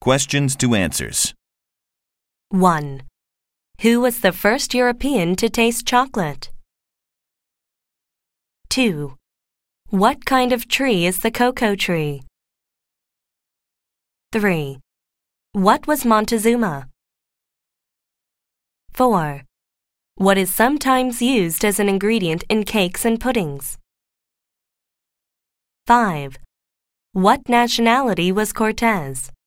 Questions to answers. 1. Who was the first European to taste chocolate? 2. What kind of tree is the cocoa tree? 3. What was Montezuma? 4. What is sometimes used as an ingredient in cakes and puddings? 5. What nationality was Cortez?